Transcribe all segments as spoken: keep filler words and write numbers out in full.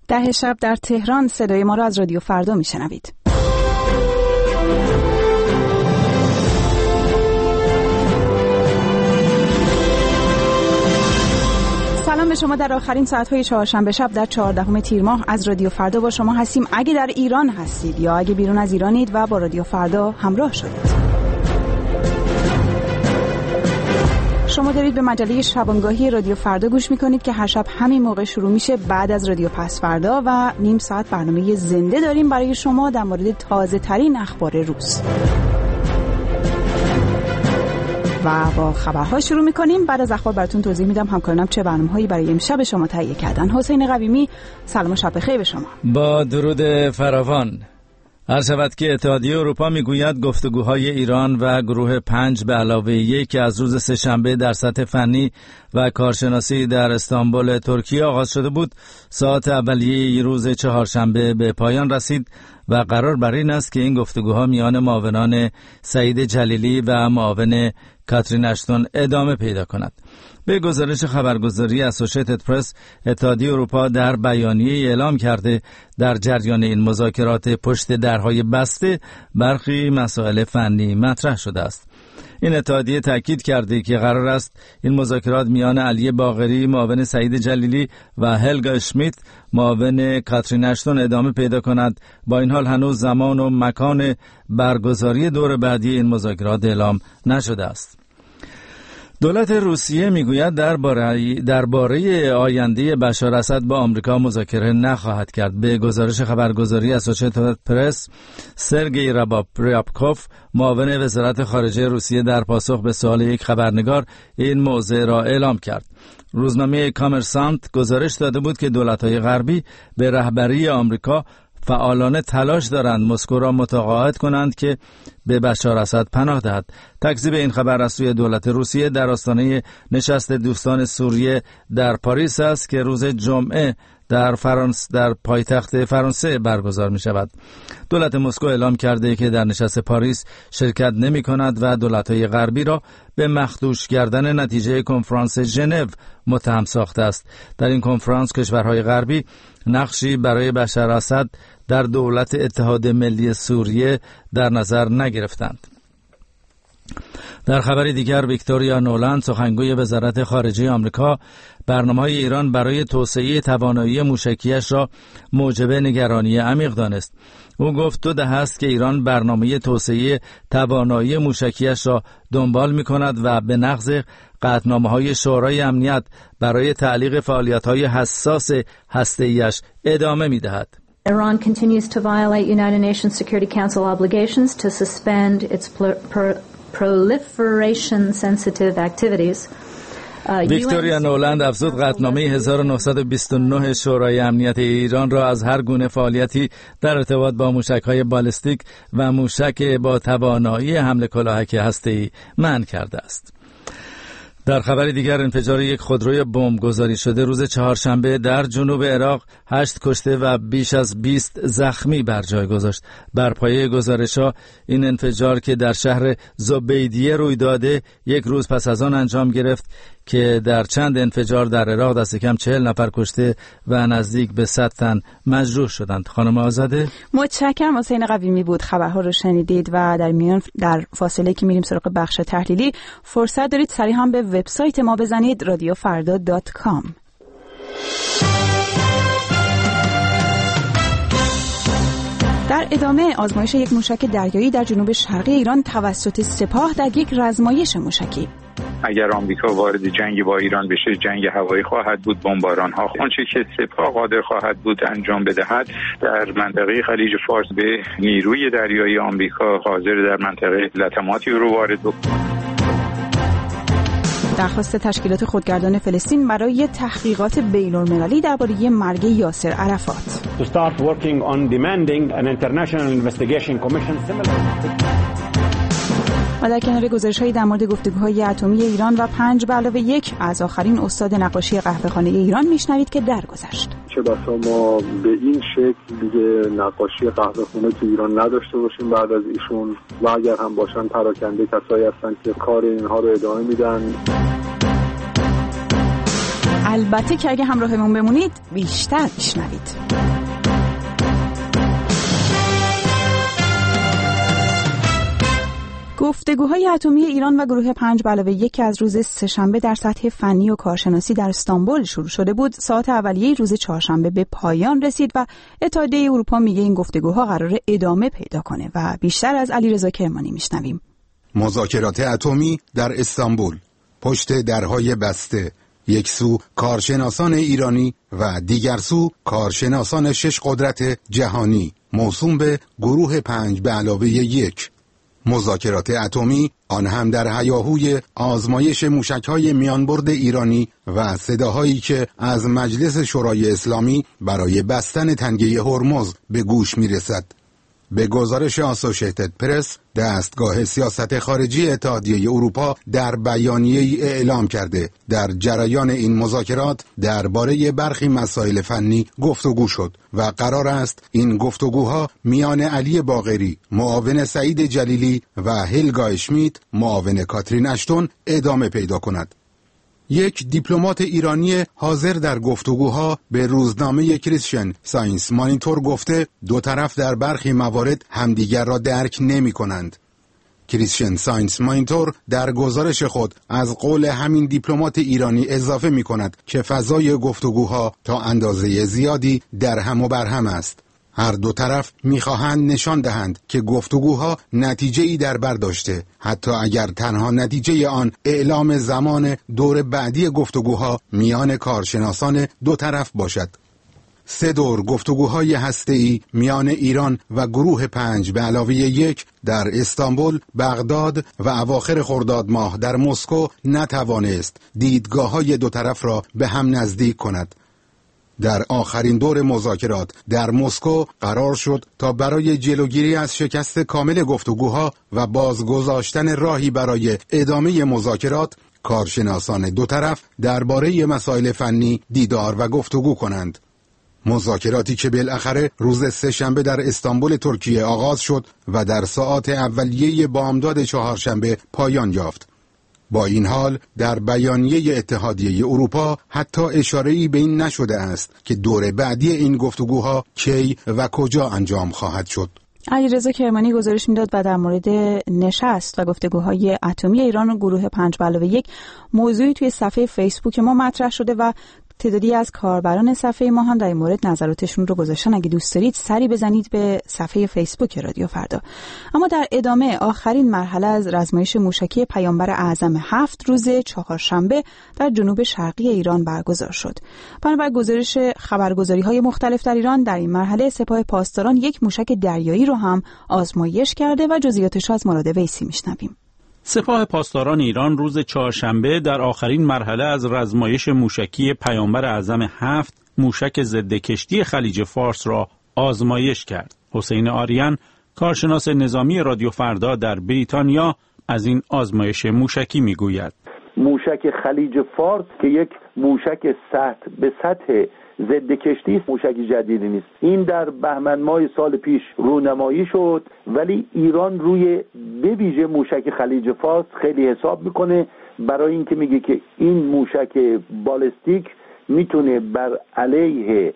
ده شب در تهران صدای ما را از رادیو فردا میشنوید. سلام به شما. در آخرین ساعت‌های چهارشنبه شب در چهاردهم تیر ماه از رادیو فردا با شما هستیم. اگه در ایران هستید یا اگه بیرون از ایرانید و با رادیو فردا همراه شدید، شما دارید به مجله شبانگاهی رادیو فردا گوش میکنید که هر شب همین موقع شروع میشه بعد از رادیو پس فردا و نیم ساعت برنامه زنده داریم برای شما در مورد تازه ترین اخبار روز. و با خبرها شروع میکنیم. بعد از اخبار براتون توضیح میدم همکارانم چه برنامه‌هایی برای امشب شما تهیه کردن. حسین قویمی، سلام و شب بخیر به شما. با درود فراوان. هر شود که اتحادیه اروپا میگوید گفتگوهای ایران و گروه پنج به علاوه یک که از روز سه‌شنبه در سطح فنی و کارشناسی در استانبول ترکیه آغاز شده بود، ساعت اولیه روز چهارشنبه به پایان رسید و قرار بر این است که این گفتگوها میان معاونان سعید جلیلی و معاون کاترین اشتون ادامه پیدا کند. به گزارش خبرگزاری اسوشیتد پرس، اتحادیه اروپا در بیانیه اعلام کرده در جریان این مذاکرات پشت درهای بسته برخی مسائل فنی مطرح شده است. این اتحادیه تاکید کرده که قرار است این مذاکرات میان علی باقری معاون سعید جلیلی و هلگا اشمیت معاون کاترین اشتون ادامه پیدا کند. با این حال هنوز زمان و مکان برگزاری دور بعدی این مذاکرات اعلام نشده است. دولت روسیه میگوید درباره درباره آینده بشار اسد با آمریکا مذاکره نخواهد کرد. به گزارش خبرگزاری اسوشیتد پرس، سرگئی راباپریابکوف معاون وزارت خارجه روسیه در پاسخ به سوال یک خبرنگار این موضوع را اعلام کرد. روزنامه کامرسانت گزارش داده بود که دولت‌های غربی به رهبری آمریکا فعالانه تلاش دارند مسکو را متقاعد کنند که به بشار اسد پناه دهد. تکذیب این خبر از سوی دولت روسیه در آستانه نشست دوستان سوریه در پاریس است که روز جمعه در فرانسه در پایتخت فرانسه برگزار می شود. دولت مسکو اعلام کرده که در نشست پاریس شرکت نمی کند و دولت‌های غربی را به مخدوش کردن نتیجه کنفرانس ژنو متهم ساخته است. در این کنفرانس کشورهای غربی نقشی برای بشار اسد در دولت اتحاد ملی سوریه در نظر نگرفتند. در خبری دیگر، ویکتوریا نولند سخنگوی وزارت خارجه آمریکا برنامه‌های ایران برای توسعه توانایی موشکیش را موجب نگرانی عمیق دانست. او گفت دو دهه است که ایران برنامه توسعه توانایی موشکیش را دنبال می‌کند و به نقض قطعنامه‌های شورای امنیت برای تعلیق فعالیت‌های حساس هسته‌ایش ادامه می‌دهد. Iran continues to violate United Nations Security Council obligations to suspend its pro- proliferation sensitive activities. ویکتوریا نولند افزود قطعنامه هزار و نهصد و بیست و نه شورای امنیت ایران را از هر گونه فعالیتی در ارتباط با موشک‌های بالستیک و موشک با توانایی حمل کلاهک هسته‌ای منع کرده است. در خبر دیگر، انفجار یک خودروی بمب گذاری شده روز چهارشنبه در جنوب عراق هشت کشته و بیش از بیست زخمی بر جای گذاشت. بر پایه گزارش‌ها این انفجار که در شهر زبیدیه روی داده یک روز پس از آن انجام گرفت که در چند انفجار در عراق دست کم چهل نفر کشته و نزدیک به صد تن مجروح شدند. خانم آزاده، متشکرم. حسین قویمی بود. خبرها رو شنیدید و در میان در فاصله که میریم سراغ بخش تحلیلی فرصت دارید سریع هم به وبسایت ما بزنید رادیو فردا دات کام. در ادامه آزمایش یک موشک دریایی در جنوب شرقی ایران توسط سپاه در یک رزمایش موشکی. اگر آمریکا وارد جنگ با ایران بشه، جنگ هوایی خواهد بود، بمباران ها. آنچه که سپاه قادر خواهد بود انجام بدهد در منطقه خلیج فارس به نیروی دریایی آمریکا حاضر در منطقه لطماتی رو وارد بکنه. درخواست تشکیلات خودگردان فلسطین برای تحقیقات بین‌المللی درباره مرگ یاسر عرفات. To start working on demanding an international investigation commission similar. و در کنار گزارش‌هایی در مورد گفتگوهای اتمی ایران و پنج به علاوه یک از آخرین استاد نقاشی قهوه‌خانه ایران میشنوید که درگذشت. چه بسا ما به این شکل دیگه نقاشی قهوه‌خانه تو ایران نداشته باشیم بعد از ایشون، و اگر هم باشن پراکنده کسایی هستن که کار اینها رو ادامه میدن. البته که اگه همراهمون بمونید بیشتر میشنوید. گفتگوهای اتمی ایران و گروه پنج به علاوه یک از روز سه‌شنبه در سطح فنی و کارشناسی در استانبول شروع شده بود، ساعت اولیه روز چهارشنبه به پایان رسید و اتحادیه اروپا میگه این گفتگوها قراره ادامه پیدا کنه و بیشتر از علیرضا کرمانی میشنویم. مذاکرات اتمی در استانبول، پشت درهای بسته، یک سو کارشناسان ایرانی و دیگر سو کارشناسان شش قدرت جهانی موسوم به گروه پنج به علاوه یک. مذاکرات اتمی آن هم در هیاهوی آزمایش موشک‌های میانبرد ایرانی و صداهایی که از مجلس شورای اسلامی برای بستن تنگه هرمز به گوش می‌رسد. به گزارش آسوشیتد پرس، دستگاه سیاست خارجی اتحادیه اروپا در بیانیه‌ای اعلام کرده در جریان این مذاکرات درباره برخی مسائل فنی گفتگو شد و قرار است این گفتگوها میان علی باقری، معاون سعید جلیلی و هلگا اشمیت، معاون کاترین اشتون ادامه پیدا کند. یک دیپلمات ایرانی حاضر در گفتگوها به روزنامه کریستین ساینس مانیتور گفته دو طرف در برخی موارد همدیگر را درک نمی کنند. کریستین ساینس مانیتور در گزارش خود از قول همین دیپلمات ایرانی اضافه می کند که فضای گفتگوها تا اندازه زیادی در هم و بر هم است. هر دو طرف می‌خواهند نشان دهند که گفتگوها نتیجه‌ای در بر داشته، حتی اگر تنها نتیجه آن اعلام زمان دور بعدی گفتگوها میان کارشناسان دو طرف باشد. سه دور گفتگوهای هسته‌ای میان ایران و گروه پنج به علاوه یک در استانبول، بغداد و اواخر خرداد ماه در مسکو نتوانست دیدگاه‌های دو طرف را به هم نزدیک کند. در آخرین دور مذاکرات در مسکو قرار شد تا برای جلوگیری از شکست کامل گفتگوها و بازگذاشتن راهی برای ادامه مذاکرات، کارشناسان دو طرف درباره مسائل فنی دیدار و گفتگو کنند. مذاکراتی که بالاخره روز سه‌شنبه در استانبول ترکیه آغاز شد و در ساعات اولیه بامداد چهارشنبه پایان یافت. با این حال در بیانیه اتحادیه اروپا حتی اشاره‌ای به این نشده است که دور بعدی این گفتگوها کی و کجا انجام خواهد شد. علیرضا کرمانی گزارش میداد و در مورد نشست و گفتگوهای اتمی ایران و گروه پنج به علاوه یک موضوعی توی صفحه فیسبوک ما مطرح شده و تعدادی از کاربران صفحه ما هم در این مورد نظراتشون رو گذاشتن. اگه دوست دارید سری بزنید به صفحه فیسبوک رادیو فردا. اما در ادامه آخرین مرحله از رزمایش موشکی پیامبر اعظم هفت روز چهارشنبه در جنوب شرقی ایران برگزار شد. بنابر گزارش خبرگزاری‌های مختلف در ایران، در این مرحله سپاه پاسداران یک موشک دریایی رو هم آزمایش کرده و جزئیاتش از مراد ویسی میشنویم. سپاه پاسداران ایران روز چهارشنبه در آخرین مرحله از رزمایش موشکی پیامبر اعظم هفت موشک ضد کشتی خلیج فارس را آزمایش کرد. حسین آریان، کارشناس نظامی رادیو فردا در بریتانیا، از این آزمایش موشکی میگوید. موشک خلیج فارس که یک موشک سطح به سطح ضد کشتی است، موشک جدیدی نیست. این در بهمن ماه سال پیش رونمایی شد، ولی ایران روی به ویژه موشک خلیج فارس خیلی حساب میکنه، برای اینکه میگه که این موشک بالستیک میتونه بر علیه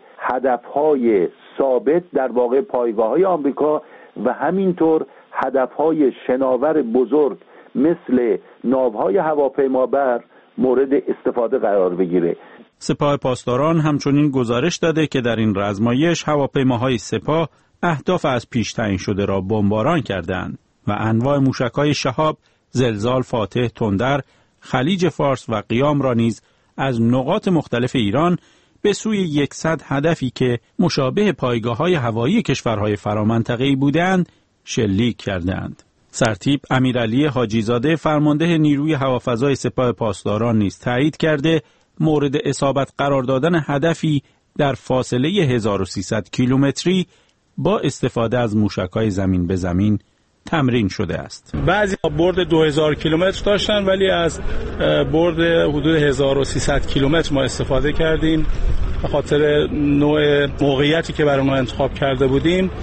هدفهای ثابت در واقع پایگاه‌های آمریکا و همینطور هدفهای شناور بزرگ مثل ناوهای هواپیمابر مورد استفاده قرار بگیره. سپاه پاسداران همچنین گزارش داده که در این رزمایش هواپیماهای سپاه اهداف از پیش تعیین شده را بمباران کردند و انواع موشک‌های شهاب، زلزال، فاتح، تندر، خلیج فارس و قیام را نیز از نقاط مختلف ایران به سوی صد هدفی که مشابه پایگاه‌های هوایی کشورهای فرامنطقه‌ای بودند شلیک کردند. سرتیپ امیرعلی حاجیزاده، فرمانده نیروی هوافضای سپاه پاسداران، نیز تایید کرده مورد اصابت قرار دادن هدفی در فاصله هزار و سیصد کیلومتری با استفاده از موشک‌های زمین به زمین تمرین شده است. بعضی برد دو هزار کیلومتر داشتن، ولی از برد حدود هزار و سیصد کیلومتر ما استفاده کردیم به خاطر نوع موقعیتی که برای ما انتخاب کرده بودیم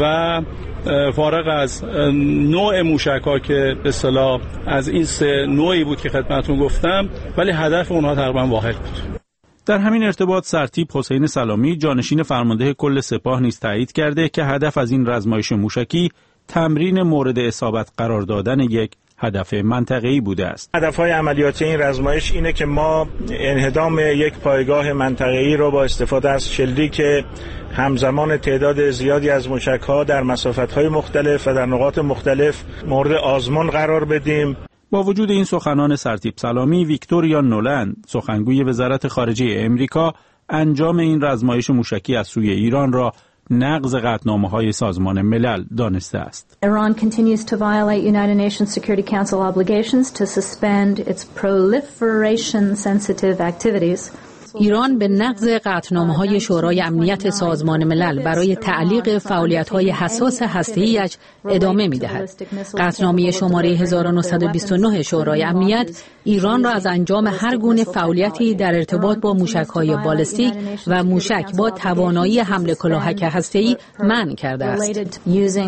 و فارغ از نوع موشک‌ها که به اصطلاح از این سه نوعی بود که خدمتتون گفتم، ولی هدف اونها تقریبا واحد بود. در همین ارتباط سرتیپ حسین سلامی جانشین فرمانده کل سپاه نیز تایید کرده که هدف از این رزمایش موشکی تمرین مورد اصابت قرار دادن یک هدف منطقه‌ای بوده است. هدف‌های عملیاتی این رزمایش اینه که ما انهدام یک پایگاه منطقه‌ای رو با استفاده از شلیک همزمان تعداد زیادی از موشک‌ها در مسافت‌های مختلف و در نقاط مختلف مورد آزمون قرار بدیم. با وجود این سخنان سرتیپ سلامی، ویکتوریا نولند، سخنگوی وزارت خارجه امریکا، انجام این رزمایش موشکی از سوی ایران را نقض قطعنامه‌های سازمان ملل دانسته است. Iran continues to violate United Nations Security Council obligations to suspend its proliferation sensitive activities. ایران به نقض قطعنامه‌های شورای امنیت سازمان ملل برای تعلیق فعالیت‌های حساس هسته‌ای‌اش ادامه می‌دهد. قطعنامه شماره هزار و نهصد و بیست و نه شورای امنیت ایران را از انجام هر گونه فعالیتی در ارتباط با موشک‌های بالستیک و موشک با توانایی حمل کلاهک هسته‌ای منع کرده است.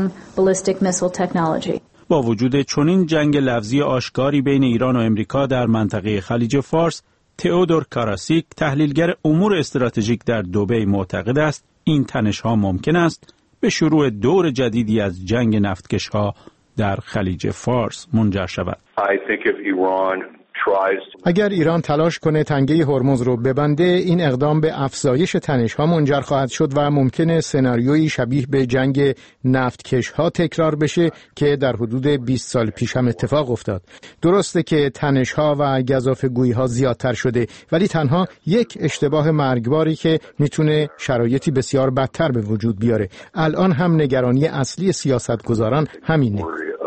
با وجود چنین جنگ لفظی آشکاری بین ایران و امریکا در منطقه خلیج فارس، تئودور کاراسیک، تحلیلگر امور استراتژیک در دبی، معتقد است این تنش‌ها ممکن است به شروع دور جدیدی از جنگ نفتکش‌ها در خلیج فارس منجر شود. اگر ایران تلاش کنه تنگه هرمز رو ببنده، این اقدام به افزایش تنش‌ها منجر خواهد شد و ممکنه سناریویی شبیه به جنگ نفتکش‌ها تکرار بشه که در حدود بیست سال پیش هم اتفاق افتاد. درسته که تنش‌ها و گزافه‌گویی‌ها زیادتر شده، ولی تنها یک اشتباه مرگباری که میتونه شرایطی بسیار بدتر به وجود بیاره. الان هم نگرانی اصلی سیاستگزاران همینه.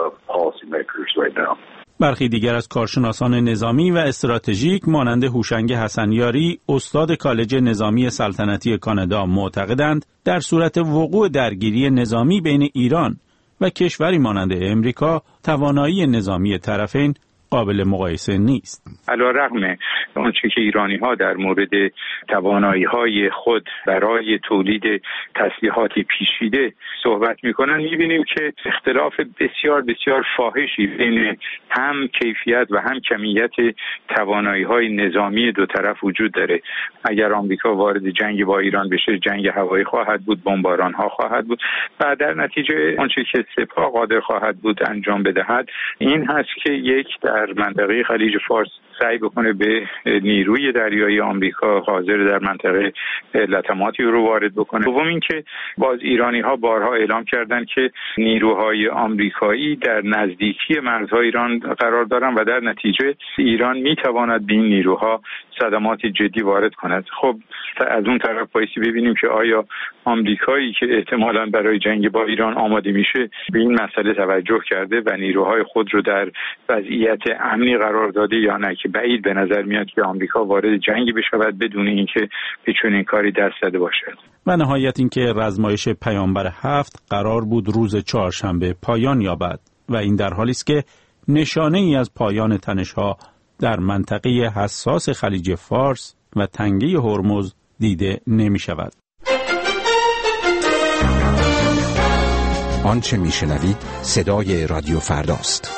برخی دیگر از کارشناسان نظامی و استراتژیک مانند هوشنگ حسنیاری، استاد کالج نظامی سلطنتی کانادا، معتقدند در صورت وقوع درگیری نظامی بین ایران و کشوری مانند امریکا، توانایی نظامی طرفین قابل مقایسه نیست. علی‌رغم آنچه که ایرانی‌ها در مورد توانایی‌های خود برای تولید تسلیحاتی پیچیده صحبت می‌کنند، می‌بینیم که اختلاف بسیار بسیار فاحشی بین هم کیفیت و هم کمیت توانایی‌های نظامی دو طرف وجود داره. اگر آمریکا وارد جنگ با ایران بشه، جنگ هوایی خواهد بود، بمباران‌ها خواهد بود و در نتیجه آنچه که سپاه قادر خواهد بود انجام بدهد این هست که یک در منطقه خلیج فارس سعی بکنه به نیروی دریایی آمریکا حاضر در منطقه لطماتی رو وارد بکنه. دوم اینکه باز ایرانی‌ها بارها اعلام کردند که نیروهای آمریکایی در نزدیکی مرزهای ایران قرار دارند و در نتیجه ایران میتواند به این نیروها صدمات جدی وارد کند. خب از اون طرف بایستی ببینیم که آیا آمریکایی که احتمالاً برای جنگ با ایران آماده میشه به این مسئله توجه کرده و نیروهای خود رو در وضعیت امنی قرار داده یا نه، که بعید به نظر میاد که آمریکا وارد جنگی بشود بدون اینکه به چنین کاری دست زده باشد. و نهایت اینکه رزمایش پیامبر هفت قرار بود روز چهارشنبه پایان یابد و این در حالی است که نشانه ای از پایان تنش‌ها در منطقه حساس خلیج فارس و تنگه هرمز دیده نمی شود. آنچه می شنوید صدای رادیو فرداست.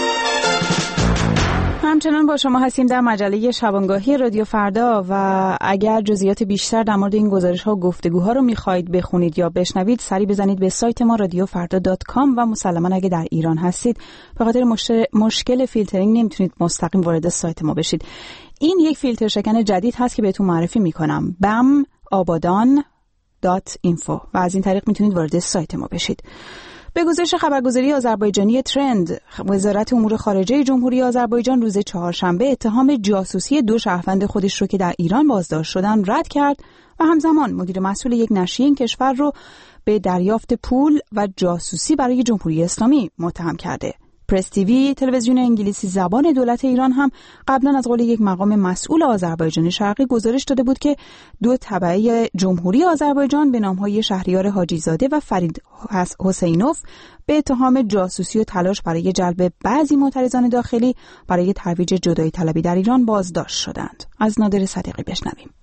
همچنان با شما هستیم در مجله شبانگاهی رادیو فردا و اگر جزئیات بیشتر در مورد این گزارش‌ها و گفتگوها رو می‌خواید بخونید یا بشنوید، سری بزنید به سایت ما رادیو فردا دات کام و مسلماً اگه در ایران هستید به خاطر مش... مشکل فیلترینگ نمیتونید مستقیم وارد سایت ما بشید. این یک فیلتر شکن جدید هست که بهتون معرفی می‌کنم، بم آبادان دات اینفو و از این طریق میتونید وارد سایت ما بشید. به گزارش خبرگزاری آذربایجانی ترند، وزارت امور خارجه جمهوری آذربایجان روز چهارشنبه اتهام جاسوسی دو شهروند خودش رو که در ایران بازداشت شدن رد کرد و همزمان مدیر مسئول یک نشریه این کشور رو به دریافت پول و جاسوسی برای جمهوری اسلامی متهم کرده. پرس تیوی، تلویزیون انگلیسی زبان دولت ایران هم قبلا از قول یک مقام مسئول آذربایجان شرقی گزارش داده بود که دو تبعه جمهوری آذربایجان به نامهای شهریار حاجی زاده و فرید حسینوف به اتهام جاسوسی و تلاش برای جلب بعضی معترضان داخلی برای ترویج جدایی طلبی در ایران بازداشت شدند. از نادر صدیقی بشنویم.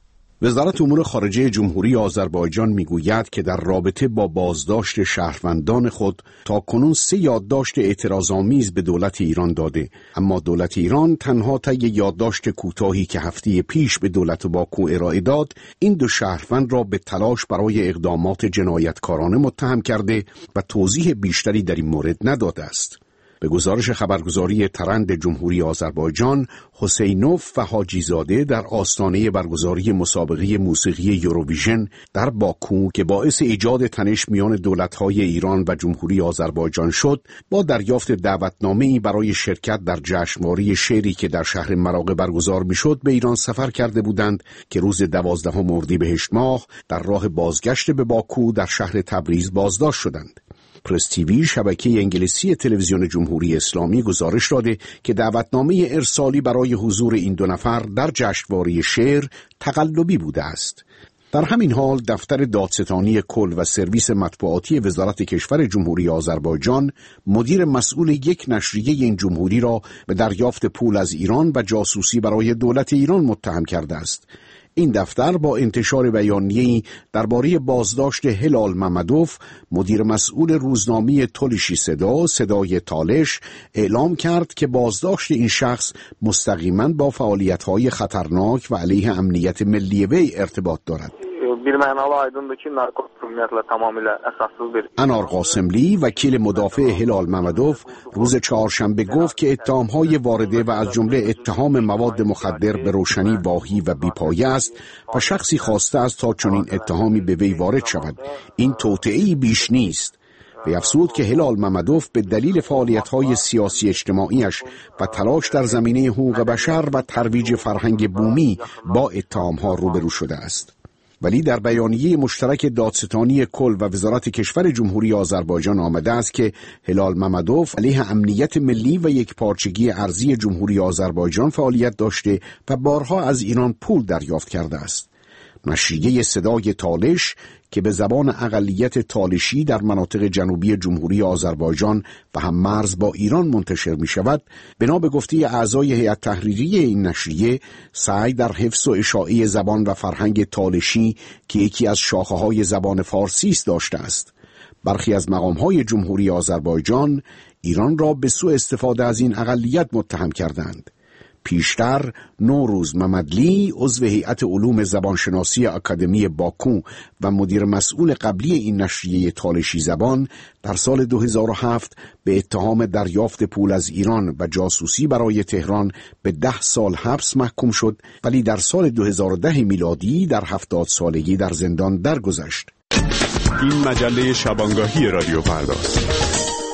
وزارت امور خارجه جمهوری آذربایجان میگوید که در رابطه با بازداشت شهروندان خود تاکنون سه یادداشت اعتراض‌آمیز به دولت ایران داده، اما دولت ایران تنها طی یادداشت کوتاهی که هفته پیش به دولت باکو ارائه داد، این دو شهروند را به تلاش برای اقدامات جنایتکارانه متهم کرده و توضیح بیشتری در این مورد نداده است. به گزارش خبرگزاری ترند جمهوری آذربایجان، حسینوف و حاجی زاده در آستانه برگزاری مسابقه موسیقی یوروویژن در باکو که باعث ایجاد تنش میان دولت‌های ایران و جمهوری آذربایجان شد، با دریافت دعوتنامه‌ای برای شرکت در جشنواره شعری که در شهر مراغه برگزار میشد به ایران سفر کرده بودند که روز دوازدهم اردیبهشت ماه در راه بازگشت به باکو در شهر تبریز بازداشت شدند. پرس تیوی، شبکه انگلیسی تلویزیون جمهوری اسلامی، گزارش داده که دعوتنامه ارسالی برای حضور این دو نفر در جشنواره شعر تقلبی بوده است. در همین حال دفتر دادستانی کل و سرویس مطبوعاتی وزارت کشور جمهوری آذربایجان مدیر مسئول یک نشریه این جمهوری را به دریافت پول از ایران و جاسوسی برای دولت ایران متهم کرده است. این دفتر با انتشار بیانیه‌ای درباره بازداشت هلال ممدوف، مدیر مسئول روزنامه تلشی صدا، صدای تالش، اعلام کرد که بازداشت این شخص مستقیما با فعالیت‌های خطرناک و علیه امنیت ملی وی ارتباط دارد. انار قاسملی، وکیل مدافع هلال ممدوف، روز چهارشنبه گفت که اتهام‌های وارده و از جمله اتهام مواد مخدر به روشنی واهی و بی‌پایه است و شخصی خواسته است تا چنین اتهامی به وی وارد شود. این توطئه‌ای بیش نیست. و افزود که هلال ممدوف به دلیل فعالیت‌های سیاسی اجتماعیش و تلاش در زمینه حقوق بشر و ترویج فرهنگ بومی با اتهام‌ها روبرو شده است. ولی در بیانیه مشترک دادستانی کل و وزارت کشور جمهوری آذربایجان آمده است که هلال ممدوف علیه امنیت ملی و یکپارچگی ارضی جمهوری آذربایجان فعالیت داشته و بارها از ایران پول دریافت کرده است. نشریه صدای تالش که به زبان اقلیت تالشی در مناطق جنوبی جمهوری آذربایجان و هم مرز با ایران منتشر می شود، بنا به گفته اعضای هیئت تحریریه این نشریه، سعی در حفظ و اشاعه زبان و فرهنگ تالشی که یکی از شاخه‌های زبان فارسی است داشته است. برخی از مقام‌های جمهوری آذربایجان ایران را به سوء استفاده از این اقلیت متهم کردند. پیشتر نوروز ممدلی، عضو هیئت علوم زبانشناسی اکادمی باکو و مدیر مسئول قبلی این نشریه تالشی زبان، در سال دو هزار و هفت به اتهام دریافت پول از ایران و جاسوسی برای تهران به ده سال حبس محکوم شد، ولی در سال دو هزار و ده میلادی در هفتاد سالگی در زندان درگذشت. این مجله شبانگاهی رادیو فرداست.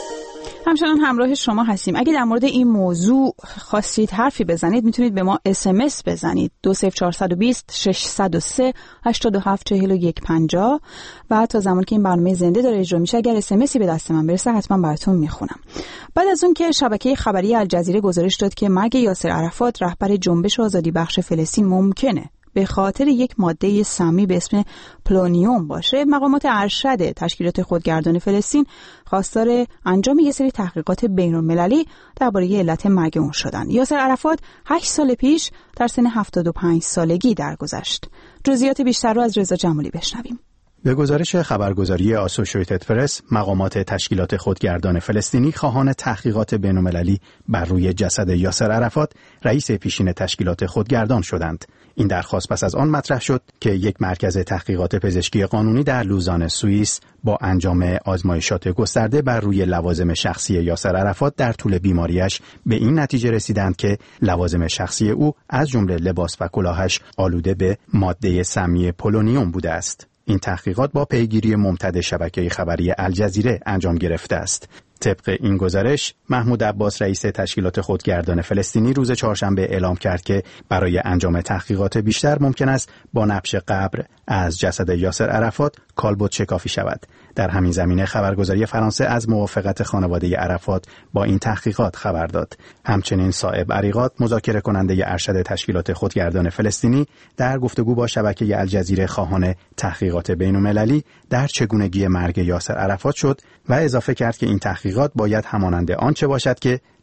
همچنان همراه شما هستیم. اگه در مورد این موضوع خواستید حرفی بزنید میتونید به ما اس ام اس بزنید دو صفر چهار دو صفر شش صفر سه هشت هفت چهار یک پنجاه و تا زمانی که این برنامه زنده داره اجرا میشه اگر اس ام اسی به دست من برسه حتما براتون میخونم. بعد از اون که شبکه خبری الجزیره گزارش داد که مرگ یاسر عرفات رهبر جنبش آزادی بخش فلسطین ممکنه به خاطر یک ماده سمی به اسم پولونیوم باشه، مقامات ارشد تشکیلات خودگردان فلسطین خواستار انجام یک سری تحقیقات بین‌المللی درباره علت مرگ اون شدن. یاسر عرفات هشت سال پیش در سن هفتاد و پنج سالگی درگذشت. جزئیات بیشتر رو از رضا جمالی بشنویم. به گزارش خبرگزاری آسوشییتد پرس، مقامات تشکیلات خودگردان فلسطینی خواهان تحقیقات بین‌المللی بر روی جسد یاسر عرفات، رئیس پیشین تشکیلات خودگردان شدند. این درخواست پس از آن مطرح شد که یک مرکز تحقیقات پزشکی قانونی در لوزان سوئیس با انجام آزمایشات گسترده بر روی لوازم شخصی یاسر عرفات در طول بیماریش به این نتیجه رسیدند که لوازم شخصی او از جمله لباس و کلاهش آلوده به ماده سمی پولونیوم بوده است. این تحقیقات با پیگیری ممتد شبکه خبری الجزیره انجام گرفته است. طبق این گزارش، محمود عباس رئیس تشکیلات خودگردان فلسطینی روز چهارشنبه اعلام کرد که برای انجام تحقیقات بیشتر ممکن است با نبش قبر از جسد یاسر عرفات کالبد شکافی شود. در همین زمینه خبرگزاری فرانسه از موافقت خانواده عرفات با این تحقیقات خبر داد. همچنین صائب عریقات، مذاکره کننده ارشد تشکیلات خودگردان فلسطینی، در گفتگو با شبکه الجزیره خواهان تحقیقات بین‌المللی در چگونگی مرگ یاسر عرفات شد و اضافه کرد که این تحقیقات باید همانند آنچه باشد که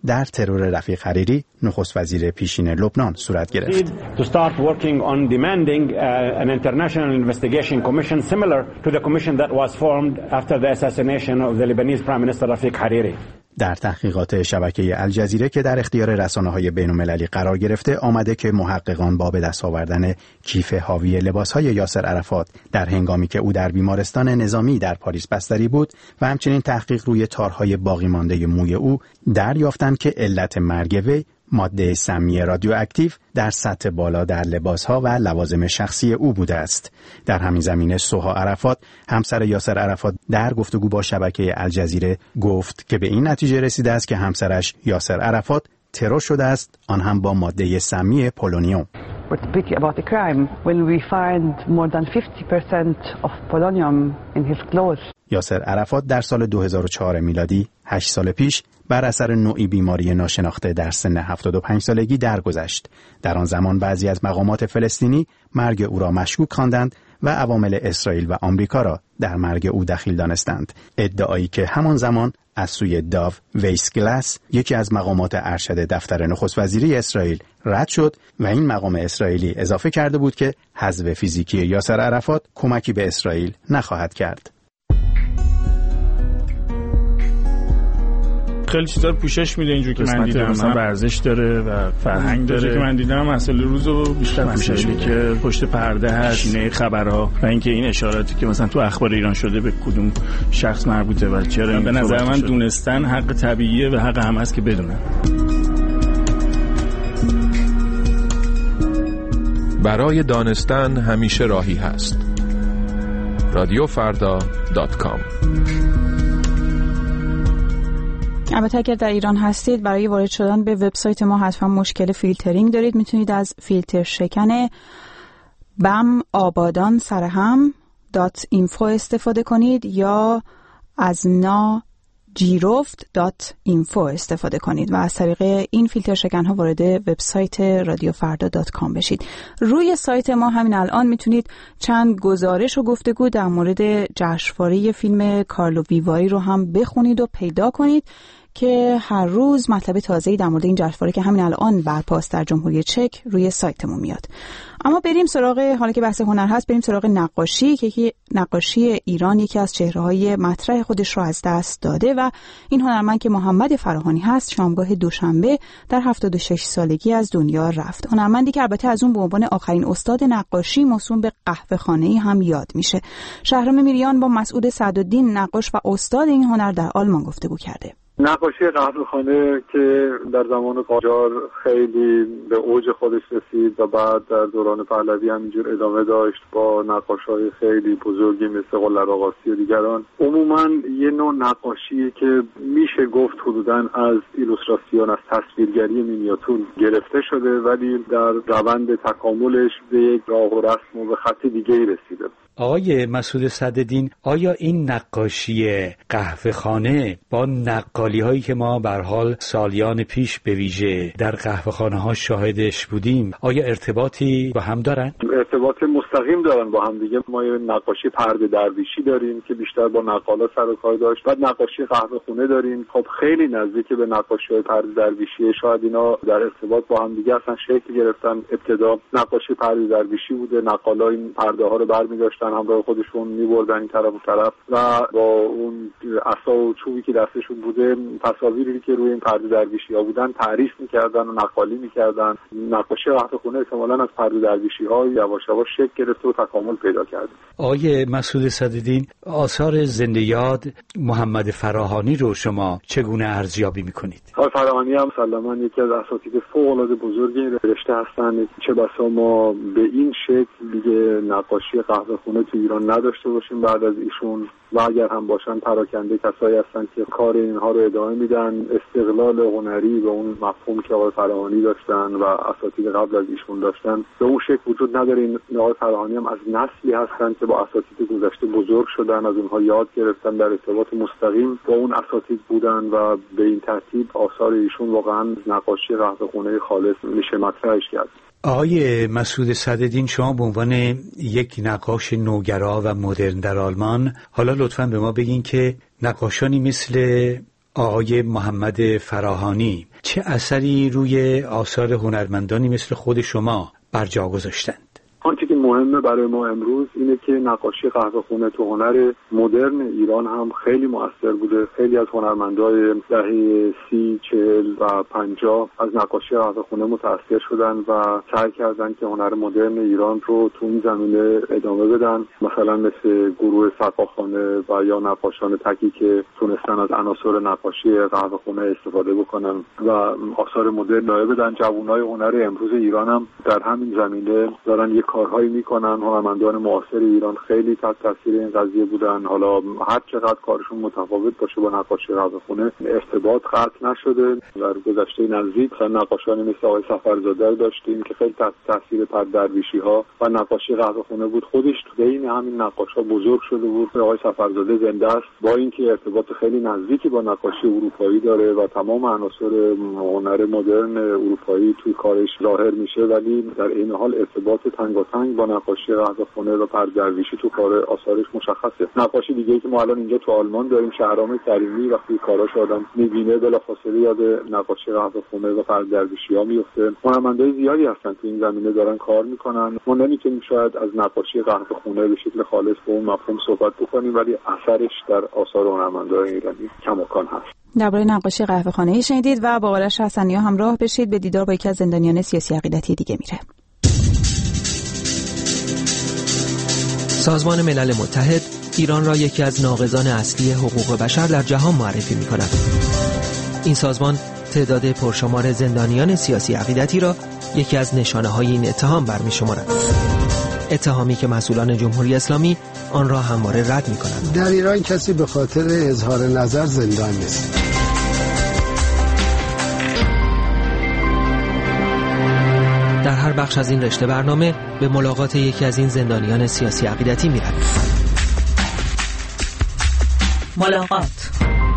در ترور رفیق حریری نخست وزیر پیشین لبنان صورت گرفت. To start working on demanding uh, an international investigation commission similar to the commission that was formed after the assassination of the Lebanese Prime Minister Rafiq Hariri. در تحقیقات شبکه الجزیره که در اختیار رسانه‌های بین‌المللی قرار گرفته آمده که محققان با به دست آوردن کیف حاوی لباس‌های یاسر عرفات در هنگامی که او در بیمارستان نظامی در پاریس بستری بود و همچنین تحقیق روی تارهای باقی مانده موی او دریافتند که علت مرگ وی ماده سمی رادیواکتیو در سطح بالا در لباسها و لوازم شخصی او بوده است. در همین زمینه سوها عرفات همسر یاسر عرفات در گفتگو با شبکه الجزیره گفت که به این نتیجه رسیده است که همسرش یاسر عرفات ترور شده است، آن هم با ماده سمی پولونیوم. What's tricky about the crime when we find more than fifty percent of polonium in his clothes. یاسر عرفات در سال دو هزار و چهار میلادی هشت سال پیش بر اثر نوعی بیماری ناشناخته در سن هفتاد و پنج سالگی درگذشت. در آن زمان بعضی از مقامات فلسطینی مرگ او را مشکوک خواندند و عوامل اسرائیل و آمریکا را در مرگ او دخیل دانستند. ادعایی که همان زمان از سوی داو ویسگلاس یکی از مقامات ارشد دفتر نخست وزیری اسرائیل رد شد و این مقام اسرائیلی اضافه کرده بود که حذف فیزیکی یاسر عرفات کمکی به اسرائیل نخواهد کرد. خیلی چیزا رو پوشش میده اینجوری که من دیدم، مثلا ورزش داره و فرهنگ داره که من دیدم، مسئله روزو بیشتر پوشش میده که پشت پرده هست، شینه خبرها و اینکه این اشاراتی که مثلا تو اخبار ایران شده به کدوم شخص مربوطه و چرا. به نظر من دونستن حق طبیعیه و حق هم هست که بدونن. برای دانستن همیشه راهی هست. رادیو فردا دات کام. البته اگر در ایران هستید برای وارد شدن به وبسایت ما حتما مشکل فیلترینگ دارید. میتونید از فیلتر شکن بم آبادان سرهم دات اینفو استفاده کنید یا از نا جیروفت دات اینفو استفاده کنید و از طریق این فیلتر شکن ها وارد وبسایت رادیو فردا دات کام بشید. روی سایت ما همین الان میتونید چند گزارش و گفتگو در مورد جشنواره فیلم کارلو ویواری رو هم بخونید و پیدا کنید که هر روز مطلب تازه‌ای در مورد این جشنواره که همین الان برپاست در جمهوری چک روی سایتمون میاد. اما بریم سراغ، حالا که بحث هنر هست، بریم سراغ نقاشی که نقاشی ایران یکی از چهره‌های مطرح خودش رو از دست داده و این هنرمند که محمد فراهانی هست شامگاه دوشنبه در هفتاد و شش سالگی از دنیا رفت. هنرمندی که البته از اون به عنوان آخرین استاد نقاشی موسوم به قهوه‌خانه‌ای هم یاد میشه. شهرام میریان با مسعود سعدالدین نقاش و استاد این هنر در آلمان گفتگو کرده. نقاشی قهوه‌خانه که در زمان قاجار خیلی به اوج خودش رسید و بعد در دوران پهلوی همینجور ادامه داشت با نقاش‌های خیلی بزرگی مثل قلعه آقاسی و دیگران. عموماً یه نوع نقاشی که میشه گفت حدوداً از ایلوستراسیون، از تصویرگری مینیاتور گرفته شده ولی در روند تکاملش به یک راه و رسم و به خط دیگه‌ای رسیده. آقای مسعود سعدالدین، آیا این نقاشی قهوه‌خانه با نقالی هایی که ما به هر حال سالیان پیش به ویژه در قهوه‌خانه ها شاهدش بودیم آیا ارتباطی با هم دارن؟ ارتباط مستقیم دارن با هم دیگه. ما یه نقاشی پرده درویشی داریم که بیشتر با نقالا سر و کار داشت. بعد نقاشی قهوه‌خانه داریم، خب خیلی نزدیک به نقاشی پرده درویشی. شاید اینا در ارتباط با هم دیگه اصلا شکل گرفتن. ابتدا نقاشی پرده درویشی بوده، نقالا این پرده ها رو برمی‌داشتن همراه خودشون می‌بردن این طرف و طرف و با اون عصا و چوبی که دستشون بوده تصاویری که روی این پرده درویشی‌ها بودن تعریف می‌کردن و نقالی می‌کردن. نقاشی قهوه‌خانه احتمالاً از پرده درویشی‌ها یواش یواش شکل گرفت و تکامل پیدا کرد. آقای مسعود سعدالدین، آثار زنده یاد محمد فراهانی رو شما چگونه ارزیابی می‌کنید؟ آقای فراهانی هم مسلماً یکی از اساتید فوق‌العاده بزرگی این رشته هستند. چه بسا ما به این شکل دیگه نقاشی قهوه‌خانه تو ایران نداشته باشیم بعد از ایشون و اگر هم باشن پراکنده کسایی هستن که کار اینها رو ادامه میدن. استقلال هنری به اون مفهوم که آقای فراهانی داشتن و اساتید قبل از ایشون داشتن به اون شکل وجود نداره. این آقای فراهانی هم از نسلی هستن که با اساتید گذشته بزرگ شدن، از اونها یاد گرفتن، در ارتباط مستقیم با اون اساتید بودن و به این ترتیب آثار ایشون واقعا نقاشی قهوه‌خانه خالص میشه مطرحش کرد. آقای مسعود سعدالدین، شما به عنوان یک نقاش نوگرا و مدرن در آلمان، حالا لطفاً به ما بگین که نقاشانی مثل آقای محمد فراهانی چه اثری روی آثار هنرمندانی مثل خود شما بر جا گذاشتند؟ آنچه که مهمه برای ما امروز اینه که نقاشی قهوه‌خونه تو هنر مدرن ایران هم خیلی مؤثر بوده. خیلی از هنرمندای دهه سی، چهل و پنجاه از نقاشی قهوه‌خونه متأثر شدن و سعی کردن که هنر مدرن ایران رو تو این زمینه ادامه بدن. مثلا مثل گروه سقاخانه و یا نقاشان تکی که تونستن از عناصر نقاشی قهوه‌خونه استفاده بکنن و آثار مدرن ارائه بدن. جوانای هنر امروز ایران هم در همین زمینه دارن یک کارهایی میکنن. هنرمندان معاصر ایران خیلی تحت تاثیر این قضیه بودن. حالا هر چقدر کارشون متفاوت باشه با نقاشی قهوه‌خونه ارتباط قطع نشده. در گذشته نزدیک مثلا نقاشانی مثل آقای صفرزاده داشتیم که خیلی تحت تاثیر پردرویشی ها و نقاشی قهوه‌خونه بود. خودش تو بین همین نقاشا بزرگ شده بود. آقای صفرزاده زنده است با اینکه ارتباط خیلی نزدیکی با نقاشی اروپایی داره و تمام عناصر هنر مدرن اروپایی توی کارش ظاهر میشه، ولی در این حال ارتباط تنگاتنگ با نقاشی قهوه‌خونه و پردرویشی تو کار آثارش مشخصه. نقاشی دیگه‌ای که ما الان اینجا تو آلمان داریم، شهرام کریمی، وقتی کاراش آدم می‌بینه بلافاصله یاد نقاشی قهوه‌خونه و پردرویشی‌ها میفته. هنرمندای زیادی هستن تو این زمینه دارن کار میکنن. ما نمیتونیم شاید از نقاشی قهوه‌خونه به شکل خالص به اون مفهوم صحبت بکنیم، ولی اثرش در آثار هنرمندای ایرانی کماکان هست. درباره نقاشی قهوه‌خانه‌ای شنیدید و با آرش حسنی‌ها همراه بشید. به دیدار با یکی از زندانیان سیاسی عقیدتی دیگه میره. سازمان ملل متحد ایران را یکی از ناقضان اصلی حقوق بشر در جهان معرفی می‌کند. این سازمان تعداد پرشمار زندانیان سیاسی عقیدتی را یکی از نشانه‌های این اتهام برمی‌شمارد. اتهامی که مسئولان جمهوری اسلامی آن را همواره رد می‌کنند. در ایران کسی به خاطر اظهار نظر زندان نیست. در هر بخش از این رشته برنامه به ملاقات یکی از این زندانیان سیاسی عقیدتی می‌رویم. ملاقات.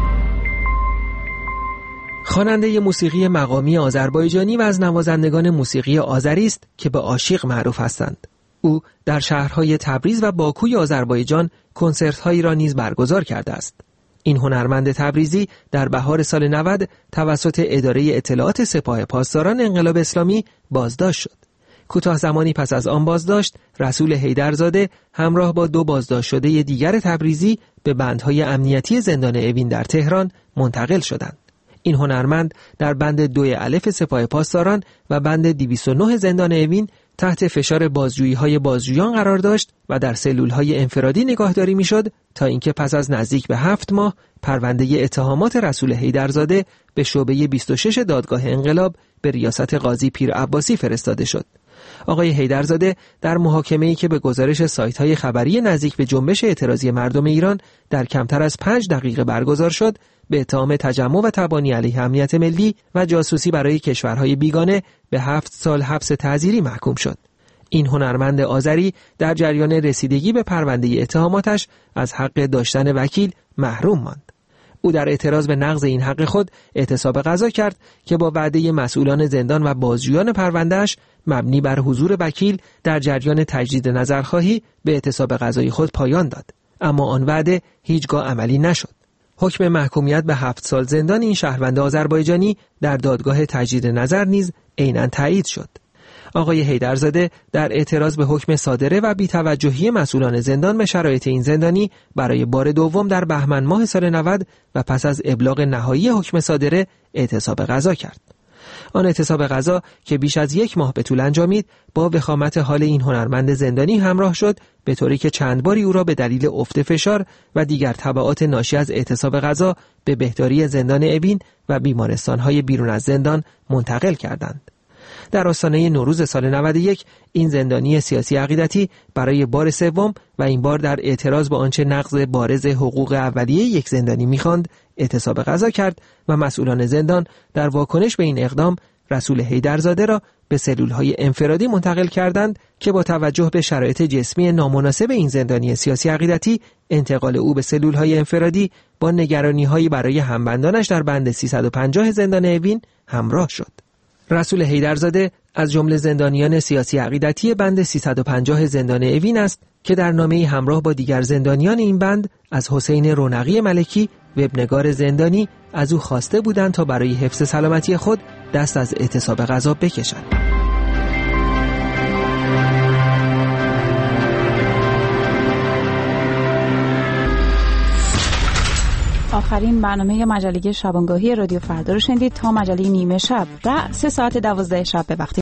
خواننده موسیقی مقامی آذربایجانی و از نوازندگان موسیقی آذری است که به عاشق معروف هستند. او در شهرهای تبریز و باکوی آذربایجان کنسرت‌هایی را نیز برگزار کرده است. این هنرمند تبریزی در بهار سال نود توسط اداره اطلاعات سپاه پاسداران انقلاب اسلامی بازداشت شد. کوتاه زمانی پس از آن بازداشت، رسول حیدرزاده همراه با دو بازداشت شده دیگر تبریزی به بندهای امنیتی زندان اوین در تهران منتقل شدند. این هنرمند در بند دو الف سپاه پاسداران و بند دویست و نه زندان اوین تحت فشار بازجویی‌های بازجویان قرار داشت و در سلول‌های انفرادی نگاهداری می‌شد تا اینکه پس از نزدیک به هفت ماه پرونده اتهامات رسول حیدرزاده به شعبه بیست و شش دادگاه انقلاب به ریاست قاضی پیر عباسی فرستاده شد. آقای حیدرزاده در محاکمه‌ای که به گزارش سایت‌های خبری نزدیک به جنبش اعتراضی مردم ایران در کمتر از پنج دقیقه برگزار شد، به اتهام تجمع و تبانی علیه امنیت ملی و جاسوسی برای کشورهای بیگانه به هفت سال حبس تعزیری محکوم شد. این هنرمند آذری در جریان رسیدگی به پرونده اتهاماتش از حق داشتن وکیل محروم ماند. او در اعتراض به نقض این حق خود اعتصاب قضا کرد که با وعده مسئولان زندان و بازجویان پروندهش مبنی بر حضور وکیل در جریان تجدید نظرخواهی به اعتصاب قضایی خود پایان داد. اما آن وعده هیچگاه عملی نشد. حکم محکومیت به هفت سال زندان این شهروند آذربایجانی در دادگاه تجدید نظر نیز عیناً تایید شد. آقای حیدرزاده در اعتراض به حکم صادره و بی‌توجهی مسئولان زندان به شرایط این زندانی برای بار دوم در بهمن ماه سال نود و پس از ابلاغ نهایی حکم صادره اعتصاب قضا کرد. آن اعتصاب قضا که بیش از یک ماه به طول انجامید با وخامت حال این هنرمند زندانی همراه شد، به طوری که چند باری او را به دلیل افت فشار و دیگر تبعات ناشی از اعتصاب قضا به بهداری زندان اوین و بیمارستان‌های بیرون از زندان منتقل کردند. در آستانه نوروز سال نود و یک این زندانی سیاسی عقیدتی برای بار سوم و این بار در اعتراض به آنچه نقض بارز حقوق اولیه یک زندانی می‌خواند اعتصاب قضا کرد و مسئولان زندان در واکنش به این اقدام رسول حیدرزاده را به سلول‌های انفرادی منتقل کردند که با توجه به شرایط جسمی نامناسب این زندانی سیاسی عقیدتی انتقال او به سلول‌های انفرادی با نگرانی‌هایی برای همبندانش در بند سیصد و پنجاه زندان اوین همراه شد. رسول حیدرزاده از جمله زندانیان سیاسی عقیدتی بند سیصد و پنجاه زندان اوین است که در نامه‌ای همراه با دیگر زندانیان این بند از حسین رونقی ملکی، وبنگار زندانی از او خواسته بودند تا برای حفظ سلامتی خود دست از اعتصاب غذا بکشند. آخرین برنامه مجله شبانگاهی رادیو فردا رو شنیدید. تا مجله نیمه شب و سه ساعت دوازده شب به وقت